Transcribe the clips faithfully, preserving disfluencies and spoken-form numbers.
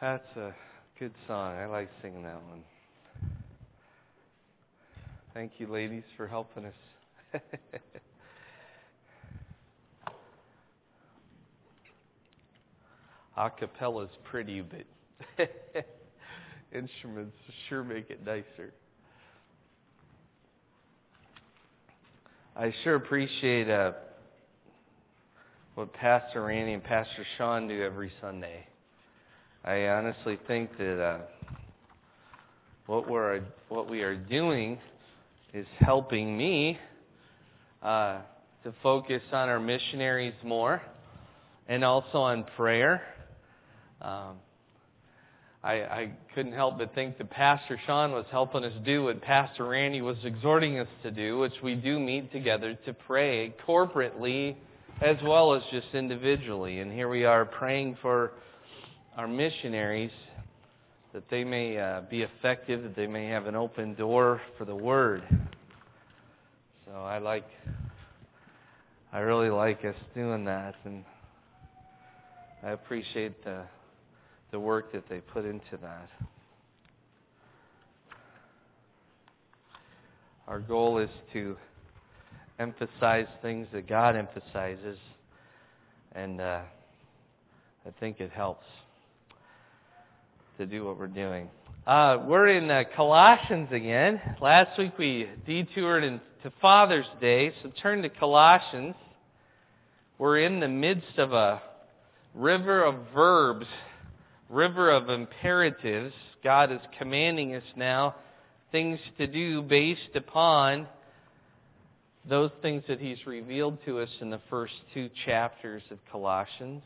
That's a good song. I like singing that one. Thank you, ladies, for helping us. Acapella's pretty, but instruments sure make it nicer. I sure appreciate uh, what Pastor Randy and Pastor Sean do every Sunday. I honestly think that uh, what we're what we are doing is helping me uh, to focus on our missionaries more, and also on prayer. Um, I, I couldn't help but think that Pastor Sean was helping us do what Pastor Randy was exhorting us to do, which we do meet together to pray corporately as well as just individually. And here we are praying for our missionaries, that they may uh, be effective, that they may have an open door for the Word. So I like, I really like us doing that, and I appreciate the the work that they put into that. Our goal is to emphasize things that God emphasizes, and uh, I think it helps to do what we're doing. Uh, we're in uh, Colossians again. Last week we detoured into Father's Day, so turn to Colossians. We're in the midst of a river of verbs, river of imperatives. God is commanding us now things to do based upon those things that He's revealed to us in the first two chapters of Colossians.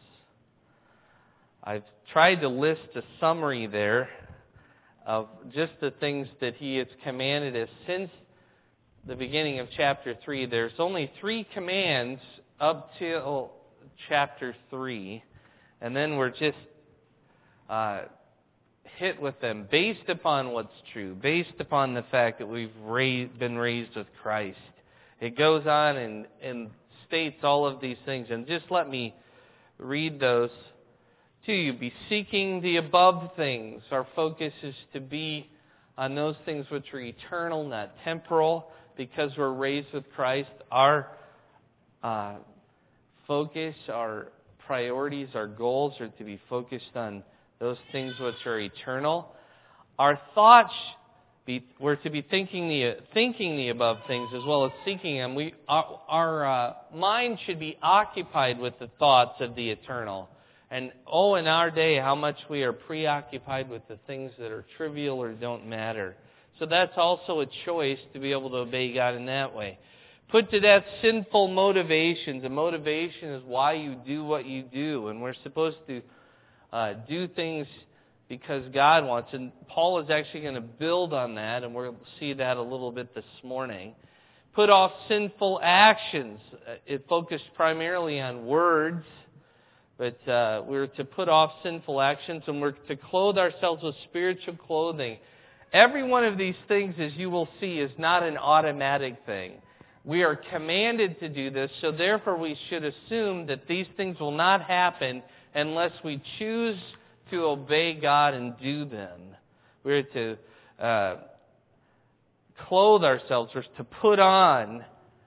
I've tried to list a summary there of just the things that He has commanded us since the beginning of chapter three. There's only three commands up till chapter three, and then we're just uh, hit with them based upon what's true, based upon the fact that we've raised, been raised with Christ. It goes on and, and states all of these things, and just let me read those to you. Be seeking the above things. Our focus is to be on those things which are eternal, not temporal, because we're raised with Christ. Our uh, focus, our priorities, our goals are to be focused on those things which are eternal. Our thoughts, be, we're to be thinking the thinking the above things as well as seeking them. We, our our uh, mind should be occupied with the thoughts of the eternal. And oh, in our day, how much we are preoccupied with the things that are trivial or don't matter. So that's also a choice to be able to obey God in that way. Put to death sinful motivations. A motivation is why you do what you do. And we're supposed to uh, do things because God wants. And Paul is actually going to build on that, and we'll see that a little bit this morning. Put off sinful actions. It focused primarily on words. But uh, we're to put off sinful actions, and we're to clothe ourselves with spiritual clothing. Every one of these things, as you will see, is not an automatic thing. We are commanded to do this, so therefore we should assume that these things will not happen unless we choose to obey God and do them. We're to uh, clothe ourselves, or to put on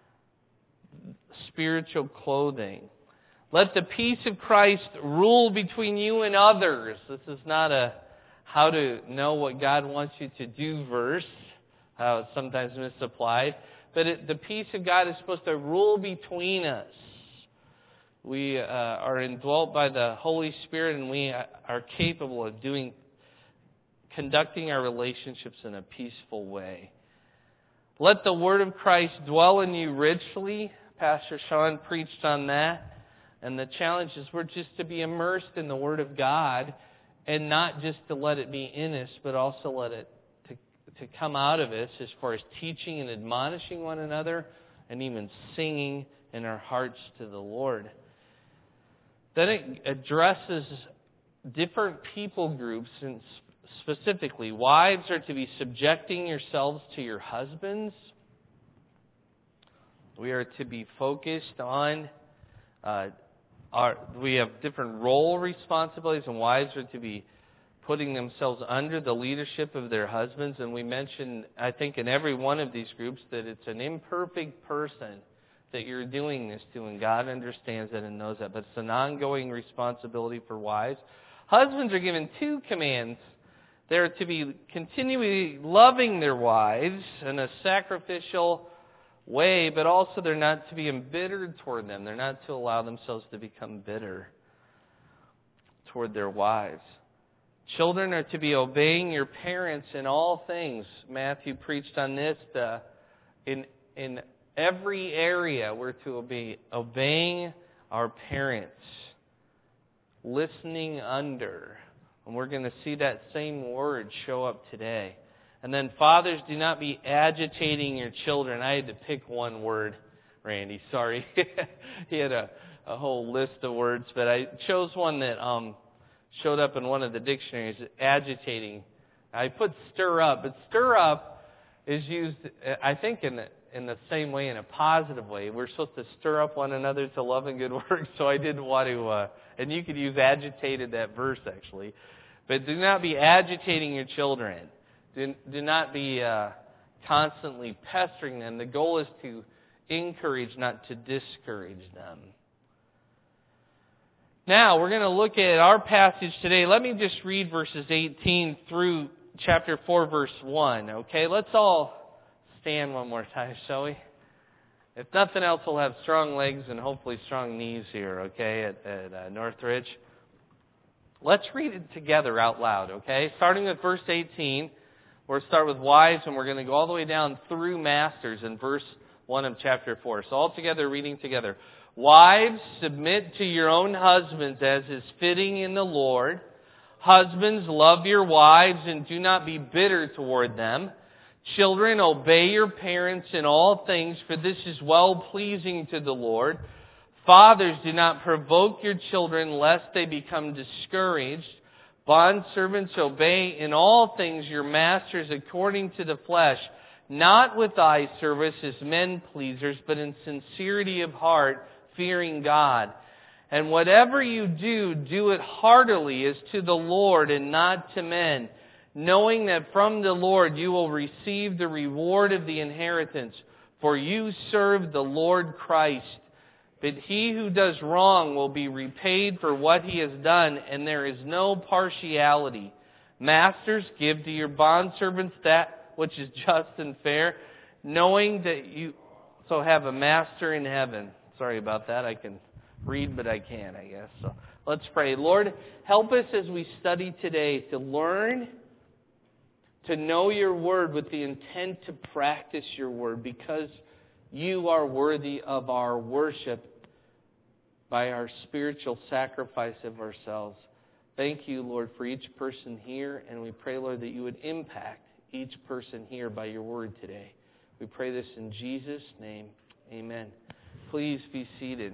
spiritual clothing. Let the peace of Christ rule between you and others. This is not a how to know what God wants you to do verse, how it's sometimes misapplied. But it, the peace of God is supposed to rule between us. We uh, are indwelt by the Holy Spirit, and we are capable of doing, conducting our relationships in a peaceful way. Let the Word of Christ dwell in you richly. Pastor Sean preached on that. And the challenge is we're just to be immersed in the Word of God, and not just to let it be in us, but also let it to, to come out of us as far as teaching and admonishing one another, and even singing in our hearts to the Lord. Then it addresses different people groups, and specifically, wives are to be subjecting yourselves to your husbands. We are to be focused on uh, Our, we have different role responsibilities, and wives are to be putting themselves under the leadership of their husbands. And we mentioned, I think, in every one of these groups that it's an imperfect person that you're doing this to, and God understands that and knows that. But it's an ongoing responsibility for wives. Husbands are given two commands. They're to be continually loving their wives in a sacrificial way, but also they're not to be embittered toward them. They're not to allow themselves to become bitter toward their wives. Children are to be obeying your parents in all things. Matthew preached on this. The, in in every area, we're to be obeying our parents, listening under. And we're going to see that same word show up today. And then, fathers, do not be agitating your children. I had to pick one word, Randy. Sorry. He had a, a whole list of words, but I chose one that um, showed up in one of the dictionaries, agitating. I put stir up, but stir up is used, I think, in the, in the same way, in a positive way. We're supposed to stir up one another to love and good works, so I didn't want to, uh, and you could use agitated, that verse, actually. But do not be agitating your children. Do, do not be uh, constantly pestering them. The goal is to encourage, not to discourage them. Now, we're going to look at our passage today. Let me just read verses eighteen through chapter four, verse one. Okay, let's all stand one more time, shall we? If nothing else, we'll have strong legs and hopefully strong knees here, okay, at, at uh, Northridge. Let's read it together out loud, okay? Starting with verse eighteen, we'll start with wives, and we're going to go all the way down through masters in verse one of chapter four. So all together, reading together. Wives, submit to your own husbands as is fitting in the Lord. Husbands, love your wives and do not be bitter toward them. Children, obey your parents in all things, for this is well-pleasing to the Lord. Fathers, do not provoke your children, lest they become discouraged. Bondservants, obey in all things your masters according to the flesh, not with eye service as men pleasers, but in sincerity of heart, fearing God. And whatever you do, do it heartily as to the Lord and not to men, knowing that from the Lord you will receive the reward of the inheritance. For you serve the Lord Christ. But he who does wrong will be repaid for what he has done, and there is no partiality. Masters, give to your bondservants that which is just and fair, knowing that you so have a master in heaven. Sorry about that. I can read, but I can't, I guess. So let's pray. Lord, help us as we study today to learn to know your word with the intent to practice your word, because you are worthy of our worship by our spiritual sacrifice of ourselves. Thank you, Lord, for each person here, and we pray, Lord, that you would impact each person here by your word today. We pray this in Jesus' name. Amen. Please be seated.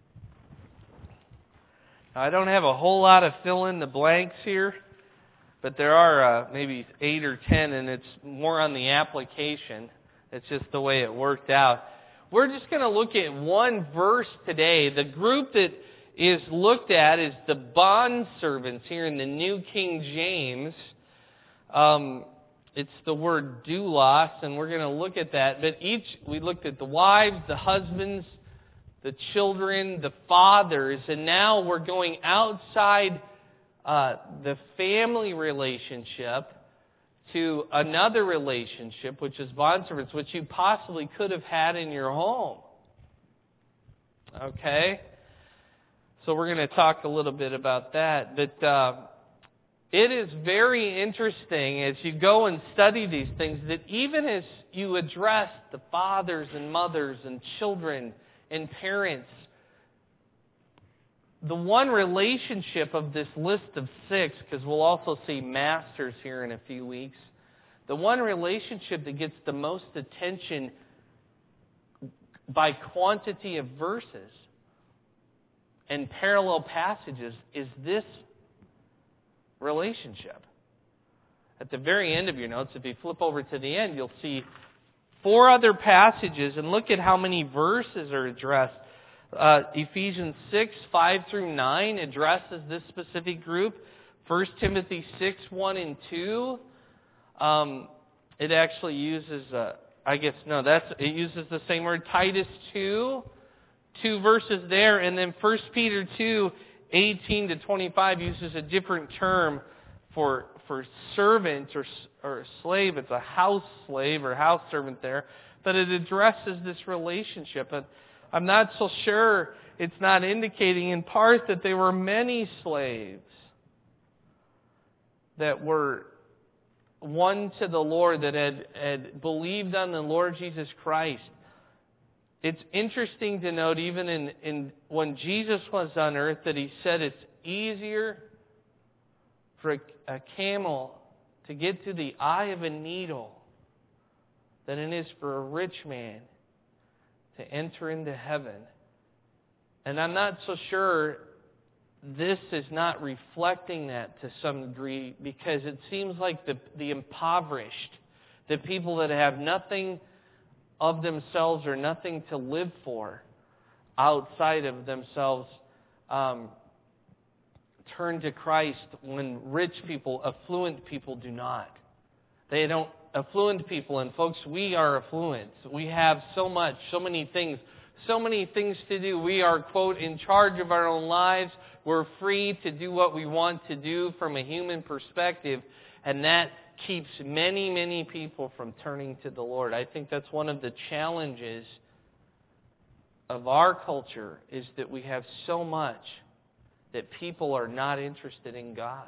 Now, I don't have a whole lot of fill in the blanks here, but there are uh, maybe eight or ten, and it's more on the application. It's just the way it worked out. We're just going to look at one verse today. The group that is looked at is the bondservants here in the New King James. Um, it's the word doulos, and we're going to look at that. But each, we looked at the wives, the husbands, the children, the fathers, and now we're going outside uh, the family relationship to another relationship, which is bondservants, which you possibly could have had in your home. Okay? So we're going to talk a little bit about that. But uh, it is very interesting as you go and study these things that even as you address the fathers and mothers and children and parents, the one relationship of this list of six, because we'll also see masters here in a few weeks, the one relationship that gets the most attention by quantity of verses and parallel passages is this relationship. At the very end of your notes, if you flip over to the end, you'll see four other passages, and look at how many verses are addressed. Uh, Ephesians six, five through nine addresses this specific group. First Timothy six, one and two, um, it actually uses, uh, I guess, no, that's it uses the same word. Titus two, two verses there, and then First Peter two, eighteen to twenty-five uses a different term for for servant or or slave. It's a house slave or house servant there, but it addresses this relationship. And I'm not so sure it's not indicating in part that there were many slaves that were one to the Lord, that had, had believed on the Lord Jesus Christ. It's interesting to note, even in, in when Jesus was on earth, that He said it's easier for a, a camel to get to the eye of a needle than it is for a rich man to enter into heaven. And I'm not so sure this is not reflecting that to some degree, because it seems like the, the impoverished, the people that have nothing of themselves or nothing to live for outside of themselves, um, turn to Christ when rich people, affluent people do not. They don't, affluent people, and folks, we are affluent. We have so much, so many things, so many things to do. We are, quote, in charge of our own lives. We're free to do what we want to do from a human perspective, and that keeps many, many people from turning to the Lord. I think that's one of the challenges of our culture, is that we have so much that people are not interested in God.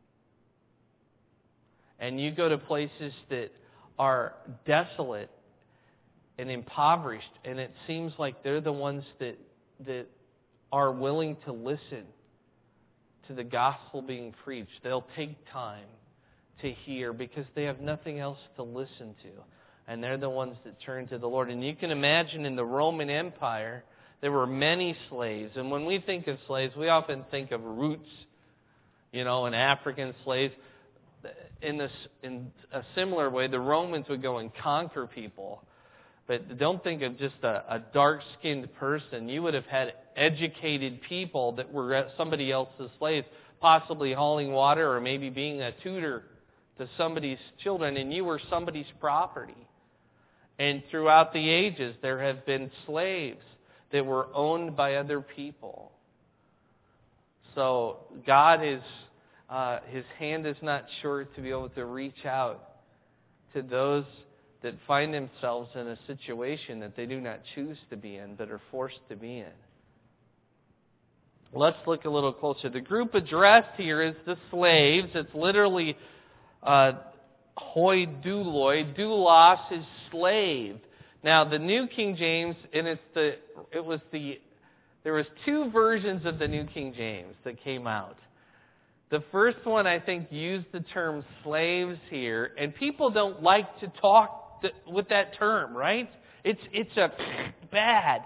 And you go to places that are desolate and impoverished, and it seems like they're the ones that that are willing to listen to the gospel being preached. They'll take time to hear because they have nothing else to listen to. And they're the ones that turn to the Lord. And you can imagine in the Roman Empire, there were many slaves. And when we think of slaves, we often think of roots, you know, and African slaves. In this, in a similar way, the Romans would go and conquer people. But don't think of just a, a dark-skinned person. You would have had educated people that were somebody else's slaves, possibly hauling water or maybe being a tutor to somebody's children, and you were somebody's property. And throughout the ages, there have been slaves that were owned by other people. So God is, uh, His hand is not short to be able to reach out to those that find themselves in a situation that they do not choose to be in, but are forced to be in. Let's look a little closer. The group addressed here is the slaves. It's literally uh, hoi douloi. Doulos is slave. Now, the New King James, and it's the it was the there was two versions of the New King James that came out. The first one, I think, used the term slaves here, and people don't like to talk with that term, right? It's it's a bad.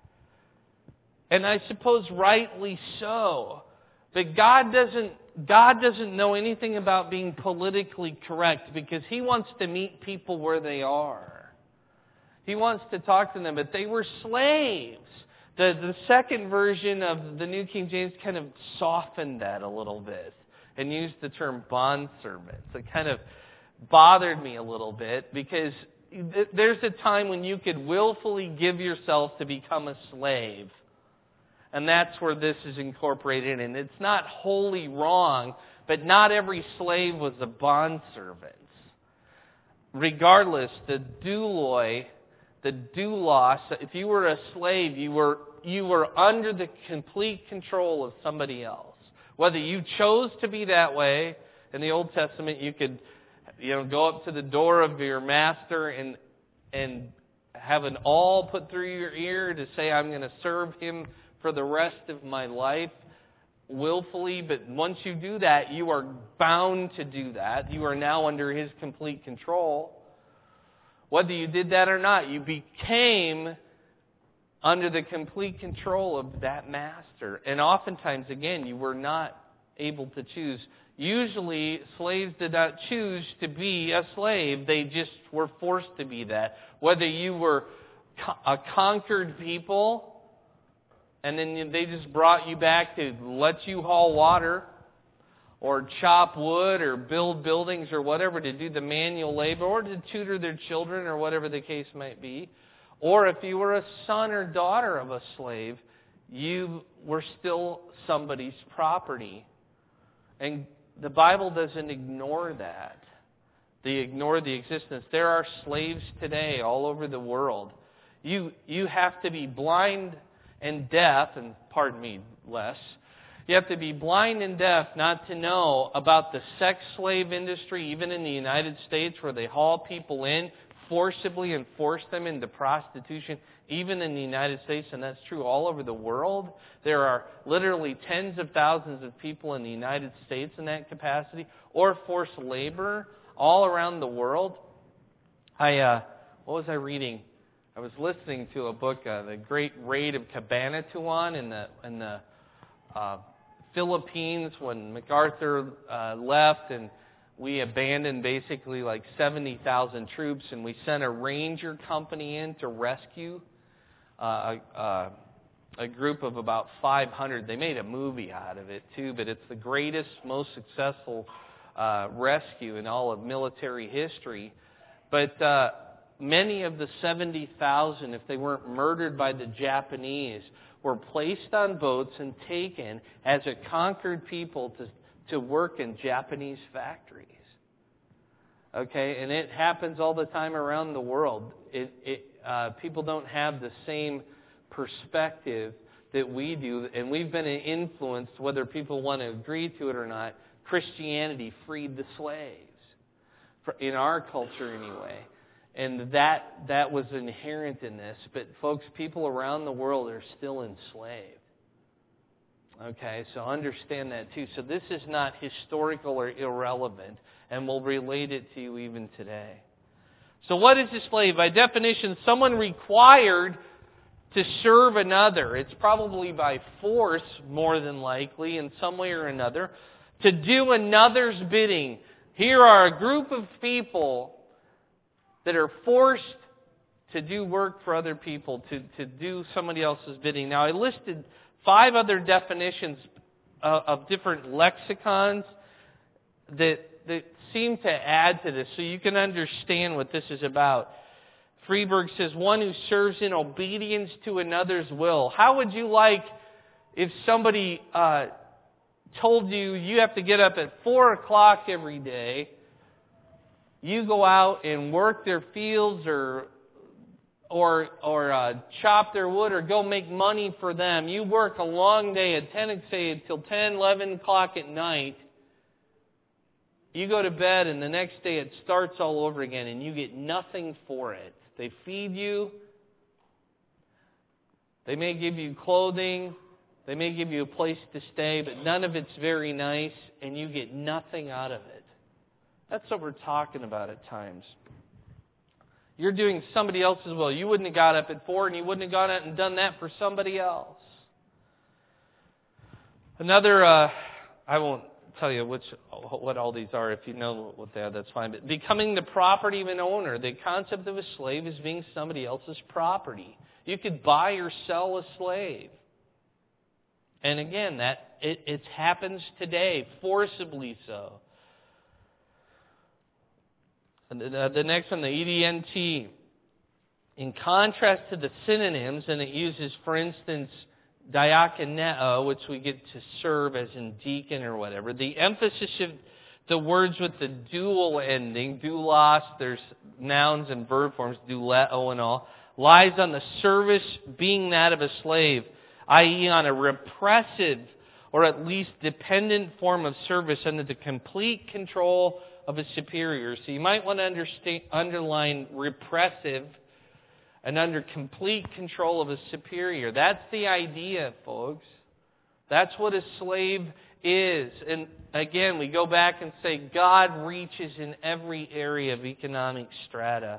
And I suppose rightly so. But God doesn't God doesn't know anything about being politically correct, because He wants to meet people where they are. He wants to talk to them, but they were slaves. The the second version of the New King James kind of softened that a little bit and used the term bondservants. It kind of bothered me a little bit, because there's a time when you could willfully give yourself to become a slave. And that's where this is incorporated in. It's not wholly wrong, but not every slave was a bondservant. Regardless, the douloi, the doulos, if you were a slave, you were you were under the complete control of somebody else. Whether you chose to be that way, in the Old Testament, you could, you know, go up to the door of your master and and have an awl put through your ear to say, I'm going to serve him for the rest of my life willfully. But once you do that, you are bound to do that. You are now under his complete control. Whether you did that or not, you became under the complete control of that master. And oftentimes, again, you were not able to choose. Usually, slaves did not choose to be a slave. They just were forced to be that. Whether you were a conquered people, and then they just brought you back to let you haul water, or chop wood or build buildings or whatever, to do the manual labor, or to tutor their children or whatever the case might be. Or if you were a son or daughter of a slave, you were still somebody's property. And the Bible doesn't ignore that. They ignore the existence. There are slaves today all over the world. You, you have to be blind and deaf, and pardon me, less. You have to be blind and deaf not to know about the sex slave industry, even in the United States, where they haul people in forcibly and force them into prostitution, even in the United States, and that's true all over the world. There are literally tens of thousands of people in the United States in that capacity, or forced labor all around the world. I, uh, what was I reading? I was listening to a book, uh, The Great Raid of Cabanatuan in the in the uh, Philippines when MacArthur uh, left, and we abandoned basically like seventy thousand troops, and we sent a ranger company in to rescue uh, a, a group of about five hundred. They made a movie out of it too, but it's the greatest, most successful uh, rescue in all of military history. But uh, many of the seventy thousand, if they weren't murdered by the Japanese, were placed on boats and taken as a conquered people to, to work in Japanese factories. Okay, and it happens all the time around the world. It, it, uh, people don't have the same perspective that we do, and we've been influenced, whether people want to agree to it or not. Christianity freed the slaves, in our culture anyway. And that that was inherent in this. But folks, people around the world are still enslaved. Okay, so understand that too. So this is not historical or irrelevant, and we'll relate it to you even today. So what is a slave? By definition, someone required to serve another. It's probably by force, more than likely, in some way or another, to do another's bidding. Here are a group of people that are forced to do work for other people, to, to do somebody else's bidding. Now, I listed five other definitions uh, of different lexicons that, that seem to add to this, so you can understand what this is about. Freeberg says, one who serves in obedience to another's will. How would you like if somebody uh, told you you have to get up at four o'clock every day, you go out and work their fields or or or uh, chop their wood or go make money for them. You work a long day at ten, say until ten, eleven o'clock at night. You go to bed and the next day it starts all over again and you get nothing for it. They feed you. They may give you clothing. They may give you a place to stay, but none of it's very nice and you get nothing out of it. That's what we're talking about at times. You're doing somebody else's will. You wouldn't have got up at four and you wouldn't have gone out and done that for somebody else. Another, uh, I won't tell you which what all these are. If you know what they are, that's fine. But becoming the property of an owner. The concept of a slave is being somebody else's property. You could buy or sell a slave. And again, that it, it happens today, forcibly so. The next one, the E D N T. In contrast to the synonyms, and it uses, for instance, diakoneo, which we get to serve as in deacon or whatever. The emphasis of the words with the dual ending, doulos, there's nouns and verb forms, douleo and all, lies on the service being that of a slave, that is on a repressive or at least dependent form of service under the complete control of a superior. So you might want to understand, underline repressive and under complete control of a superior. That's the idea, folks. That's what a slave is. And again, we go back and say God reaches in every area of economic strata.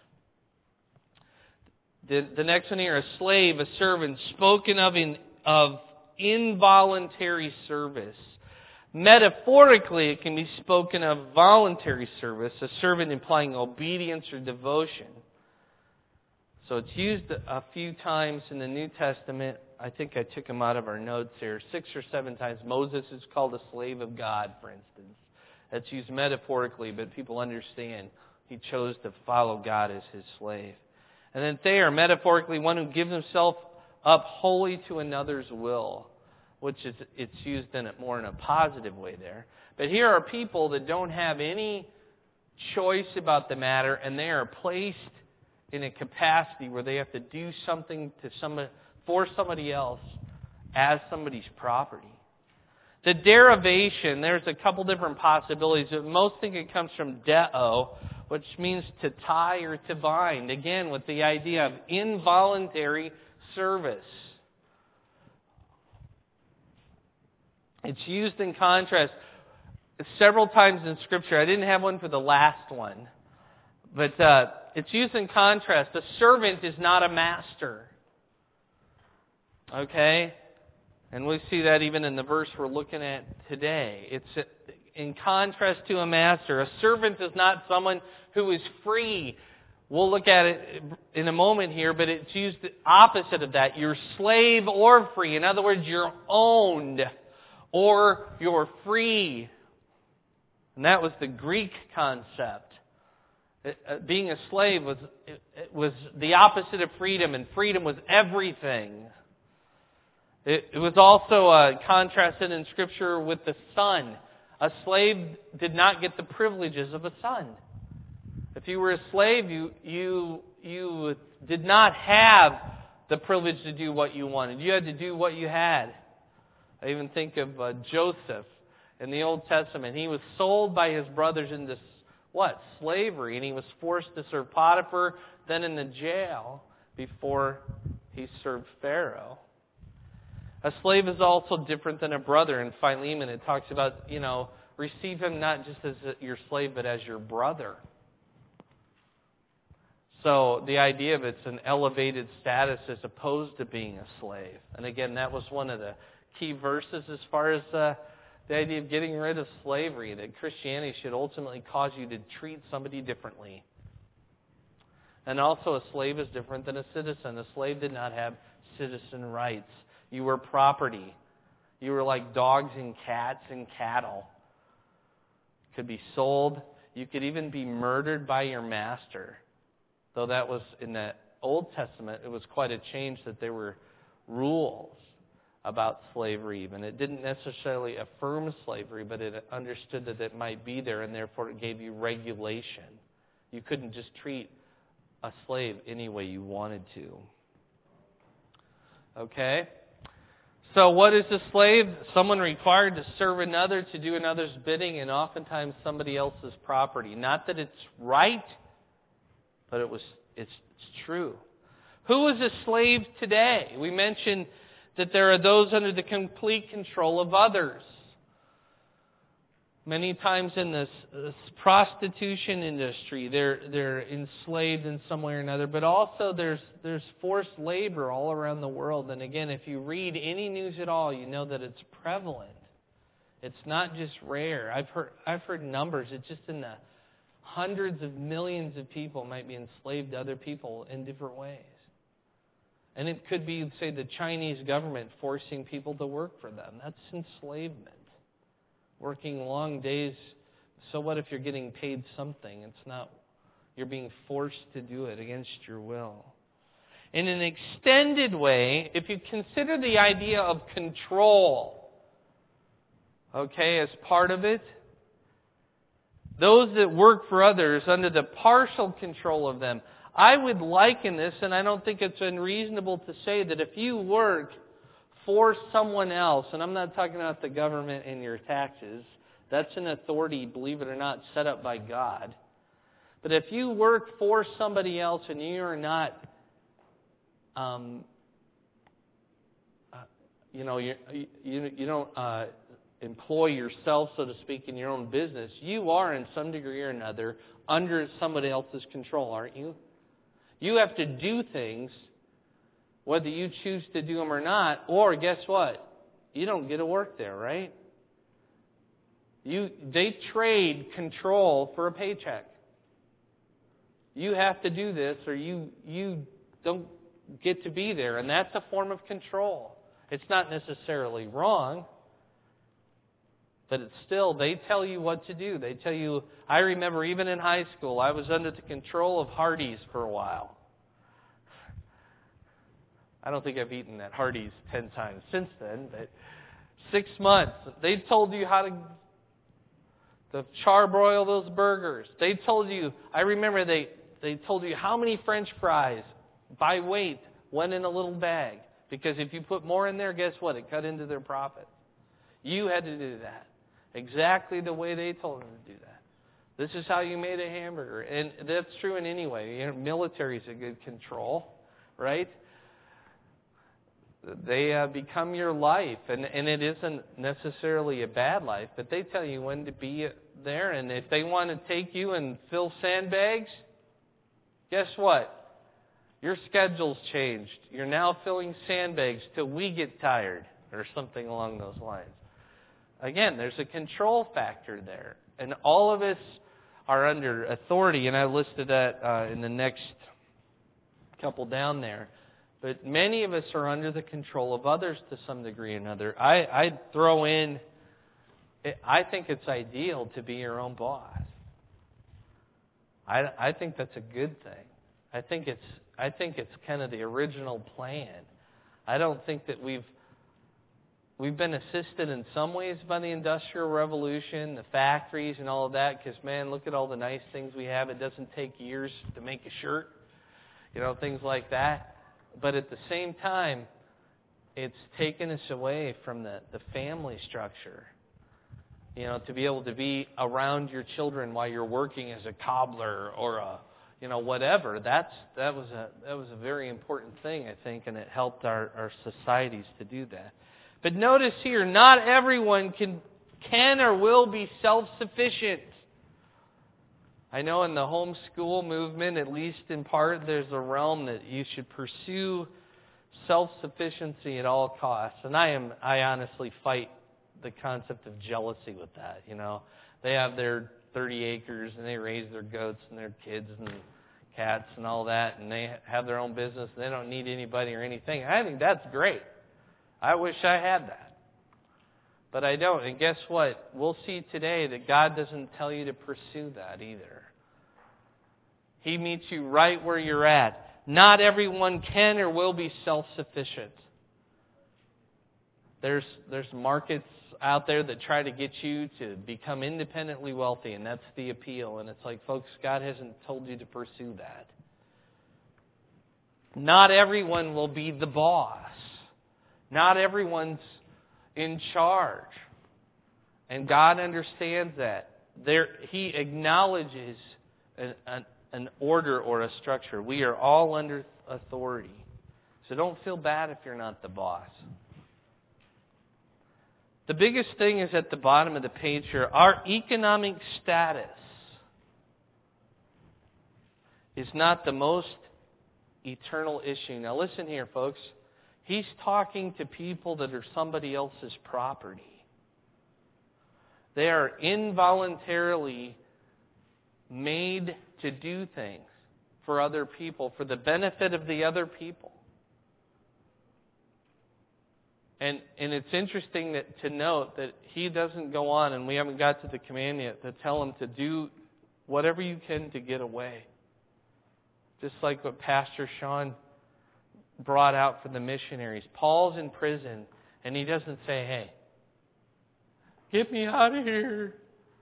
The, the next one here, a slave, a servant, spoken of in of involuntary service. Metaphorically, it can be spoken of voluntary service, a servant implying obedience or devotion. So it's used a few times in the New Testament. I think I took them out of our notes here. Six or seven times Moses is called a slave of God, for instance. That's used metaphorically, but people understand he chose to follow God as his slave. And then Thayer, metaphorically, one who gives himself up wholly to another's will, which is it's used in it more in a positive way there. But here are people that don't have any choice about the matter, and they are placed in a capacity where they have to do something to somebody, for somebody else as somebody's property. The derivation, there's a couple different possibilities, but most think it comes from deo, which means to tie or to bind. Again, with the idea of involuntary service. It's used in contrast several times in Scripture. I didn't have one for the last one, but uh, it's used in contrast. A servant is not a master. Okay? And we see that even in the verse we're looking at today. It's in contrast to a master. A servant is not someone who is free. We'll look at it in a moment here, but it's used the opposite of that. You're slave or free. In other words, you're owned or you're free. And that was the Greek concept. Being a slave was, was the opposite of freedom, and freedom was everything. It, it was also uh, contrasted in Scripture with the son. A slave did not get the privileges of a son. If you were a slave, you you you did not have the privilege to do what you wanted. You had to do what you had. I even think of uh, Joseph in the Old Testament. He was sold by his brothers into what? Slavery, and he was forced to serve Potiphar, then in the jail before he served Pharaoh. A slave is also different than a brother. In Philemon, it talks about, you know, receive him not just as your slave, but as your brother. So the idea of it's an elevated status as opposed to being a slave. And again, that was one of the key verses as far as uh, the idea of getting rid of slavery, that Christianity should ultimately cause you to treat somebody differently. And also a slave is different than a citizen. A slave did not have citizen rights. You were property. You were like dogs and cats and cattle. Could be sold. You could even be murdered by your master. Though that was, in the Old Testament, it was quite a change that there were rules about slavery even. It didn't necessarily affirm slavery, but it understood that it might be there, and therefore it gave you regulation. You couldn't just treat a slave any way you wanted to. Okay? So what is a slave? Someone required to serve another, to do another's bidding, and oftentimes somebody else's property. Not that it's right, but it was it's, it's true. Who is a slave today? We mentioned that there are those under the complete control of others. Many times in this, this prostitution industry, they're they're enslaved in some way or another. But also there's there's forced labor all around the world. And again, if you read any news at all, you know that it's prevalent. It's not just rare. I've heard I've heard numbers. It's just in the hundreds of millions of people might be enslaved to other people in different ways. And it could be, say, the Chinese government forcing people to work for them. That's enslavement. Working long days. So what if you're getting paid something? It's not, you're being forced to do it against your will. In an extended way, if you consider the idea of control, okay, as part of it, those that work for others under the partial control of them, I would liken this, and I don't think it's unreasonable to say that if you work for someone else, and I'm not talking about the government and your taxes, that's an authority, believe it or not, set up by God. But if you work for somebody else and you are not, um, uh, you know, you you, you don't uh, employ yourself, so to speak, in your own business, you are in some degree or another under somebody else's control, aren't you? You have to do things, whether you choose to do them or not, or guess what? You don't get to work there, right? You they trade control for a paycheck. You have to do this, or you you don't get to be there, and that's a form of control. It's not necessarily wrong, but it's still, they tell you what to do. They tell you, I remember even in high school, I was under the control of Hardee's for a while. I don't think I've eaten at Hardee's ten times since then, but six months. They told you how to, to charbroil those burgers. They told you, I remember they, they told you how many French fries by weight went in a little bag. Because if you put more in there, guess what? It cut into their profit. You had to do that. Exactly the way they told them to do that. This is how you made a hamburger. And that's true in any way. You know, military is a good control, right? They uh, become your life. And, and it isn't necessarily a bad life, but they tell you when to be there. And if they want to take you and fill sandbags, guess what? Your schedule's changed. You're now filling sandbags till we get tired, or something along those lines. Again, there's a control factor there. And all of us are under authority, and I listed that uh, in the next couple down there. But many of us are under the control of others to some degree or another. I, I'd throw in, I think it's ideal to be your own boss. I, I think that's a good thing. I think it's I think it's kind of the original plan. I don't think that we've we've been assisted in some ways by the Industrial Revolution, the factories and all of that, because, man, look at all the nice things we have. It doesn't take years to make a shirt, you know, things like that. But at the same time, it's taken us away from the, the family structure. You know, to be able to be around your children while you're working as a cobbler or a You know, whatever. That's that was a that was a very important thing, I think, and it helped our, our societies to do that. But notice here, not everyone can can or will be self-sufficient. I know in the homeschool movement, at least in part, there's a realm that you should pursue self-sufficiency at all costs. And I am I honestly fight the concept of jealousy with that. You know, they have their thirty acres, and they raise their goats and their kids and cats and all that, and they have their own business. And they don't need anybody or anything. I think that's great. I wish I had that. But I don't. And guess what? We'll see today that God doesn't tell you to pursue that either. He meets you right where you're at. Not everyone can or will be self-sufficient. There's, there's markets out there that try to get you to become independently wealthy, and that's the appeal. And it's like, folks, God hasn't told you to pursue that. Not everyone will be the boss. Not everyone's in charge. And God understands that. There, He acknowledges an, an, an order or a structure. We are all under authority. So don't feel bad if you're not the boss. The biggest thing is at the bottom of the page here. Our economic status is not the most eternal issue. Now listen here, folks. He's talking to people that are somebody else's property. They are involuntarily made to do things for other people, for the benefit of the other people. And and it's interesting that, to note that he doesn't go on, and we haven't got to the command yet, to tell him to do whatever you can to get away. Just like what Pastor Sean brought out for the missionaries. Paul's in prison, and he doesn't say, hey, get me out of here.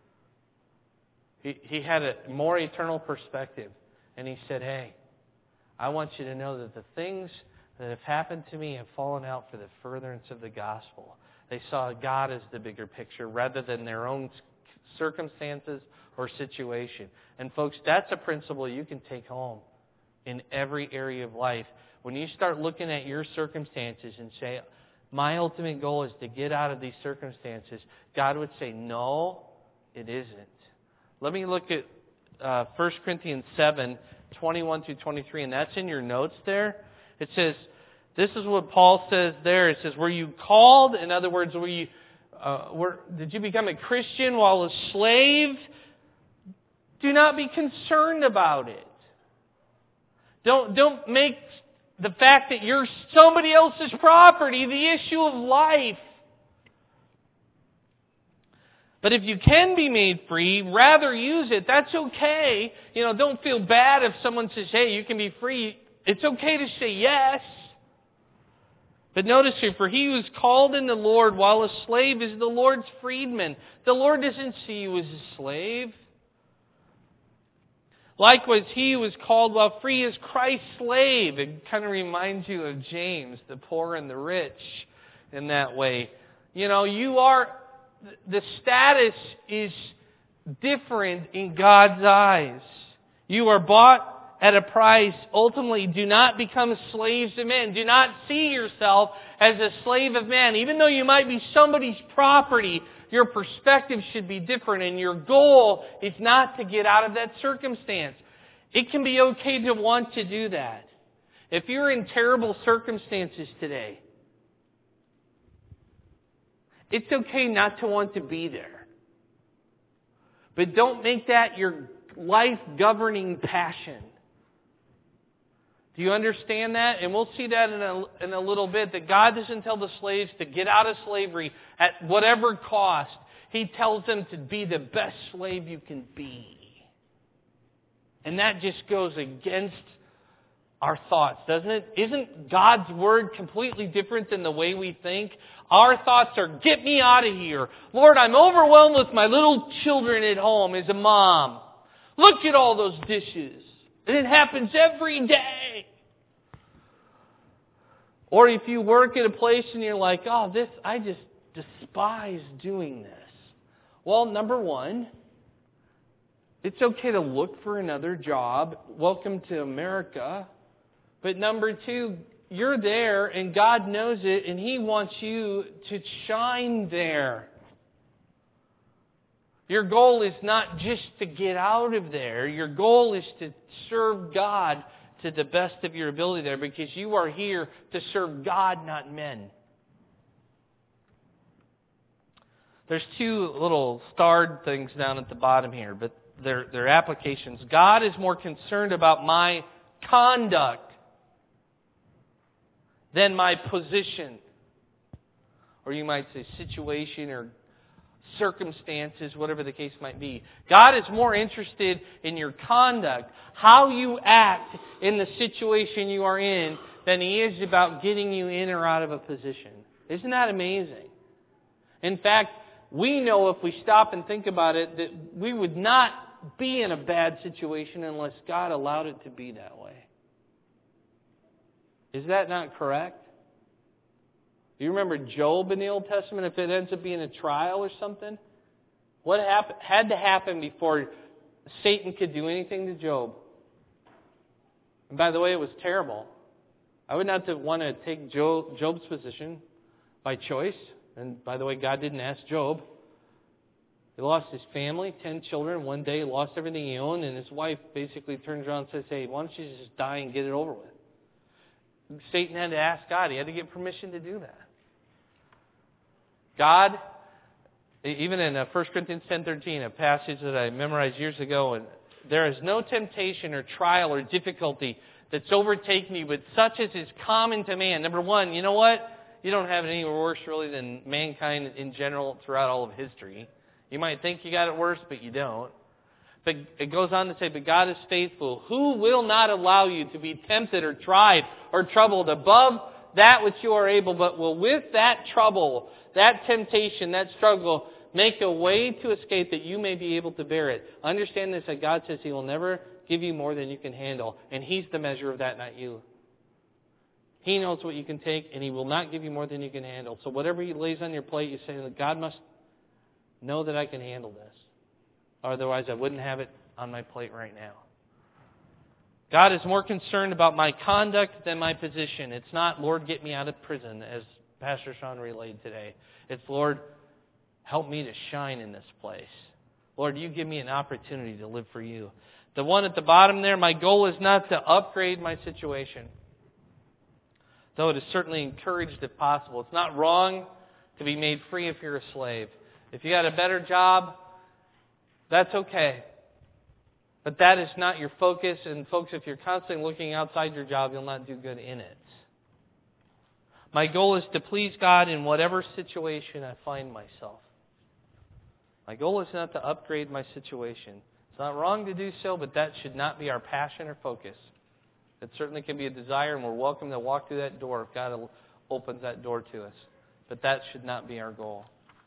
He, he had a more eternal perspective, and he said, hey, I want you to know that the things that have happened to me have fallen out for the furtherance of the gospel. They saw God as the bigger picture rather than their own circumstances or situation. And folks, that's a principle you can take home in every area of life. When you start looking at your circumstances and say, my ultimate goal is to get out of these circumstances, God would say, no, it isn't. Let me look at uh, First Corinthians seven, twenty-one through twenty-three, and that's in your notes there. It says, this is what Paul says there. It says, were you called? In other words, were you, uh, were, did you become a Christian while a slave? Do not be concerned about it. Don't, don't make the fact that you're somebody else's property, the issue of life. But if you can be made free, rather use it. That's okay. You know, don't feel bad if someone says, hey, you can be free. It's okay to say yes. But notice here, for he who is called in the Lord while a slave is the Lord's freedman. The Lord doesn't see you as a slave. Likewise, he who is called while free is Christ's slave. It kind of reminds you of James, the poor and the rich, in that way. You know, you are, the status is different in God's eyes. You are bought at a price. Ultimately, do not become slaves of men. Do not see yourself as a slave of man. Even though you might be somebody's property, your perspective should be different, and your goal is not to get out of that circumstance. It can be okay to want to do that. If you're in terrible circumstances today, it's okay not to want to be there. But don't make that your life-governing passion. Do you understand that? And we'll see that in a, in a little bit, that God doesn't tell the slaves to get out of slavery at whatever cost. He tells them to be the best slave you can be. And that just goes against our thoughts, doesn't it? Isn't God's Word completely different than the way we think? Our thoughts are, get me out of here. Lord, I'm overwhelmed with my little children at home as a mom. Look at all those dishes. And it happens every day. Or if you work at a place and you're like, oh, this, I just despise doing this. Well, number one, it's okay to look for another job. Welcome to America. But number two, you're there and God knows it and He wants you to shine there. Your goal is not just to get out of there. Your goal is to serve God to the best of your ability there, because you are here to serve God, not men. There's two little starred things down at the bottom here, but they're, they're applications. God is more concerned about my conduct than my position. Or you might say situation or circumstances, whatever the case might be. God is more interested in your conduct, how you act in the situation you are in, than He is about getting you in or out of a position. Isn't that amazing? In fact, we know if we stop and think about it that we would not be in a bad situation unless God allowed it to be that way. Is that not correct? Do you remember Job in the Old Testament? If it ends up being a trial or something, what happened, had to happen before Satan could do anything to Job? And by the way, it was terrible. I would not want to take Job, Job's position by choice. And by the way, God didn't ask Job. He lost his family, ten children. One day he lost everything he owned, and his wife basically turns around and says, hey, why don't you just die and get it over with? Satan had to ask God. He had to get permission to do that. God, even in First Corinthians ten thirteen, a passage that I memorized years ago, and there is no temptation or trial or difficulty that's overtaken you, but such as is common to man. Number one, you know what? You don't have it any worse, really, than mankind in general throughout all of history. You might think you got it worse, but you don't. But it goes on to say, but God is faithful, who will not allow you to be tempted or tried or troubled above that which you are able, but will with that trouble, that temptation, that struggle, make a way to escape that you may be able to bear it. Understand this, that God says He will never give you more than you can handle. And He's the measure of that, not you. He knows what you can take, and He will not give you more than you can handle. So whatever He lays on your plate, you say, God must know that I can handle this. Otherwise, I wouldn't have it on my plate right now. God is more concerned about my conduct than my position. It's not, Lord, get me out of prison, as Pastor Sean relayed today. It's, Lord, help me to shine in this place. Lord, you give me an opportunity to live for you. The one at the bottom there, my goal is not to upgrade my situation, though it is certainly encouraged if possible. It's not wrong to be made free if you're a slave. If you got a better job, that's okay. But that is not your focus. And folks, if you're constantly looking outside your job, you'll not do good in it. My goal is to please God in whatever situation I find myself. My goal is not to upgrade my situation. It's not wrong to do so, but that should not be our passion or focus. It certainly can be a desire, and we're welcome to walk through that door if God opens that door to us. But that should not be our goal.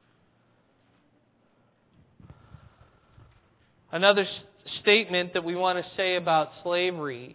Another statement that we want to say about slavery,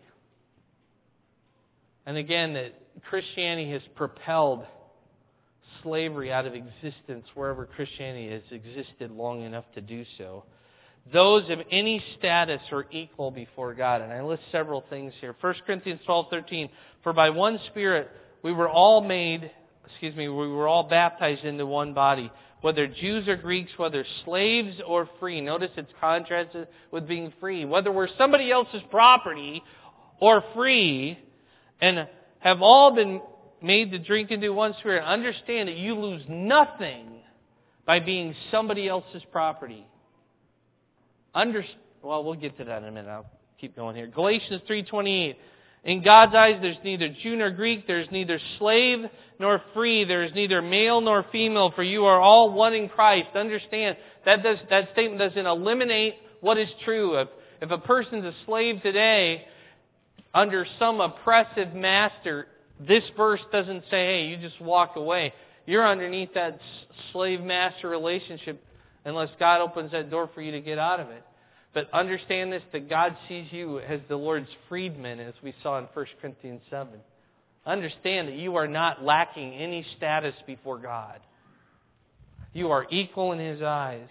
and again, that Christianity has propelled slavery out of existence wherever Christianity has existed long enough to do so. Those of any status are equal before God. And I list several things here. First Corinthians twelve thirteen. For by one Spirit we were all made, excuse me, we were all baptized into one body, whether Jews or Greeks, whether slaves or free. Notice it's contrasted with being free. Whether we're somebody else's property or free, and have all been made to drink into one Spirit. Understand that you lose nothing by being somebody else's property. Under, well, we'll get to that in a minute. I'll keep going here. Galatians three twenty-eight. In God's eyes, there's neither Jew nor Greek. There's neither slave nor free. There is neither male nor female, for you are all one in Christ. Understand, that does, that statement doesn't eliminate what is true. If, if a person's a slave today under some oppressive master, this verse doesn't say, hey, you just walk away. You're underneath that slave-master relationship unless God opens that door for you to get out of it. But understand this, that God sees you as the Lord's freedman, as we saw in First Corinthians seven. Understand that you are not lacking any status before God. You are equal in His eyes.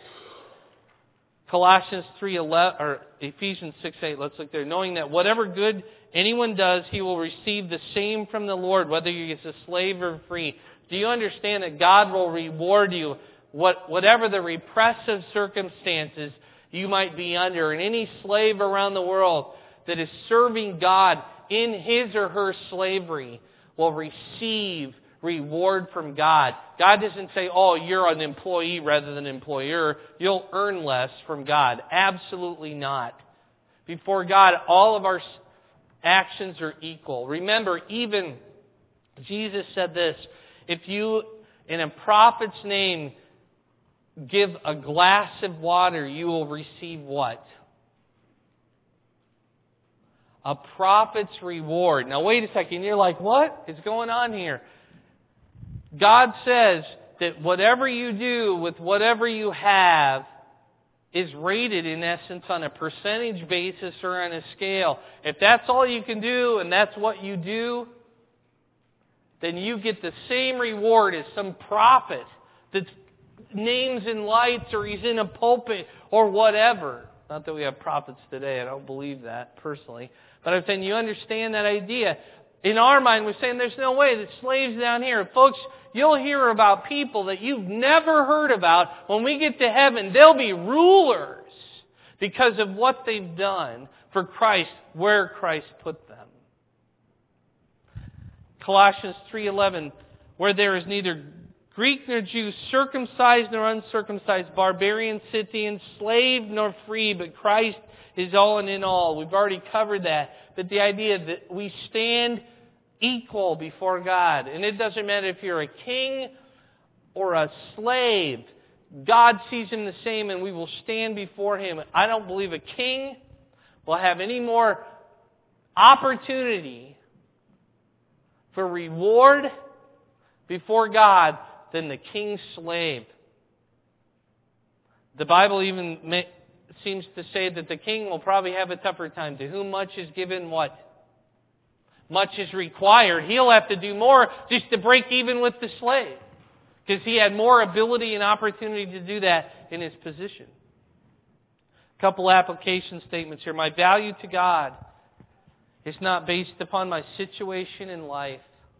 Colossians three eleven, or Ephesians six eight, let's look there. Knowing that whatever good anyone does, he will receive the same from the Lord, whether he is a slave or free. Do you understand that God will reward you, what, whatever the repressive circumstances you might be under? And any slave around the world that is serving God in his or her slavery will receive reward from God. God doesn't say, oh, you're an employee rather than an employer. You'll earn less from God. Absolutely not. Before God, all of our actions are equal. Remember, even Jesus said this, if you, in a prophet's name, give a glass of water, you will receive what? A prophet's reward. Now wait a second, you're like, what is going on here? God says that whatever you do with whatever you have is rated, in essence, on a percentage basis or on a scale. If that's all you can do and that's what you do, then you get the same reward as some prophet that's names in lights or he's in a pulpit or whatever. Not that we have prophets today. I don't believe that personally. But I'm saying you understand that idea. In our mind, we're saying there's no way that slaves down here. Folks, you'll hear about people that you've never heard about. When we get to heaven, they'll be rulers because of what they've done for Christ, where Christ put them. Colossians three eleven, where there is neither Greek nor Jew, circumcised nor uncircumcised, barbarian, Scythian, slave nor free, but Christ is all and in all. We've already covered that. But the idea that we stand equal before God. And it doesn't matter if you're a king or a slave. God sees him the same and we will stand before him. I don't believe a king will have any more opportunity for reward before God than the king's slave. The Bible even ma- seems to say that the king will probably have a tougher time. To whom much is given, what? Much is required. He'll have to do more just to break even with the slave, because he had more ability and opportunity to do that in his position. A couple application statements here. My value to God is not based upon my situation in life.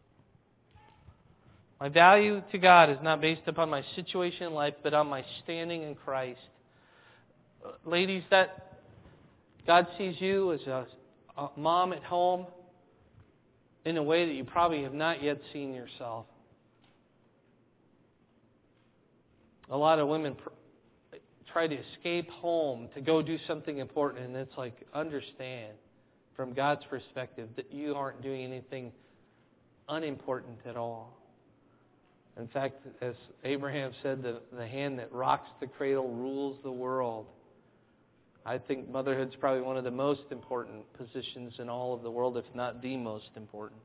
My value to God is not based upon my situation in life, but on my standing in Christ. Ladies, that God sees you as a, a mom at home in a way that you probably have not yet seen yourself. A lot of women pr- try to escape home to go do something important. And it's like, understand from God's perspective that you aren't doing anything unimportant at all. In fact, as Abraham said, the, the hand that rocks the cradle rules the world. I think motherhood's probably one of the most important positions in all of the world, if not the most important.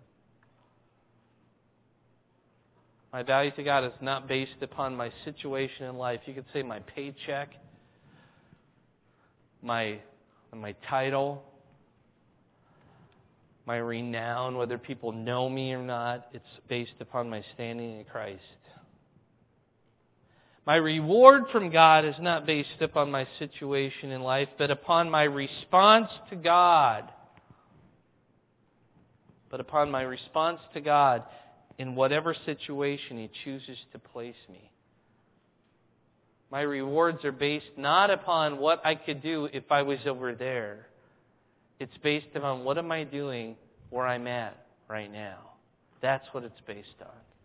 My value to God is not based upon my situation in life. You could say my paycheck, my, my title, my renown, whether people know me or not. It's based upon my standing in Christ. My reward from God is not based upon my situation in life, but upon my response to God. But upon my response to God in whatever situation He chooses to place me. My rewards are based not upon what I could do if I was over there. It's based upon what am I doing where I'm at right now. That's what it's based on.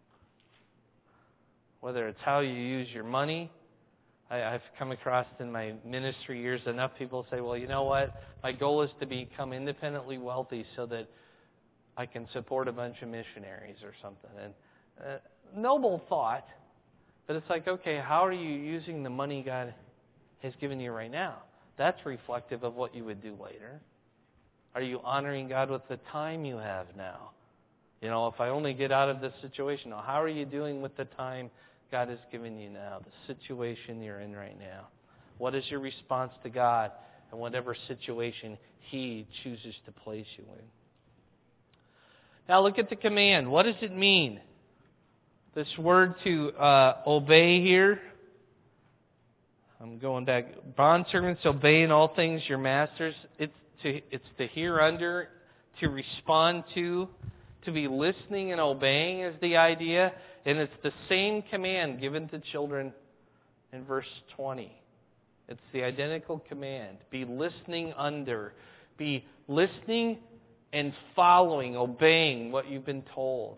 Whether it's how you use your money. I, I've come across in my ministry years enough people say, well, you know what? My goal is to become independently wealthy so that I can support a bunch of missionaries or something. And uh, noble thought, but it's like, okay, how are you using the money God has given you right now? That's reflective of what you would do later. Are you honoring God with the time you have now? You know, if I only get out of this situation, how are you doing with the time God has given you now, the situation you're in right now? What is your response to God in whatever situation He chooses to place you in? Now look at the command. What does it mean? This word to uh, obey here. I'm going back. Bondservants, obey in all things your masters. It's to, it's to hear under, to respond to, to be listening and obeying is the idea. And it's the same command given to children in verse twenty. It's the identical command. Be listening under. Be listening and following, obeying what you've been told.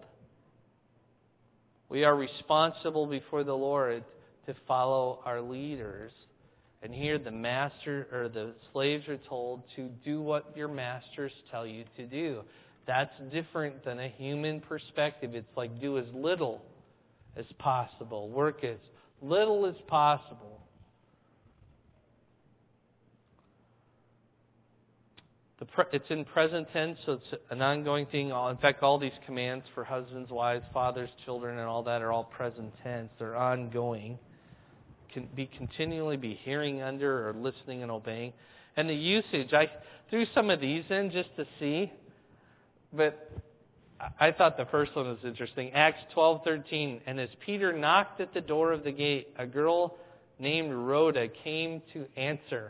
We are responsible before the Lord to follow our leaders. And here the master or the slaves are told to do what your masters tell you to do. That's different than a human perspective. It's like do as little as possible. Work as little as possible. The pre- it's in present tense, so it's an ongoing thing. In fact, all these commands for husbands, wives, fathers, children, and all that are all present tense. They're ongoing. Can be continually be hearing under or listening and obeying. And the usage, I threw some of these in just to see, but I thought the first one was interesting. Acts twelve thirteen, and as Peter knocked at the door of the gate, a girl named Rhoda came to answer.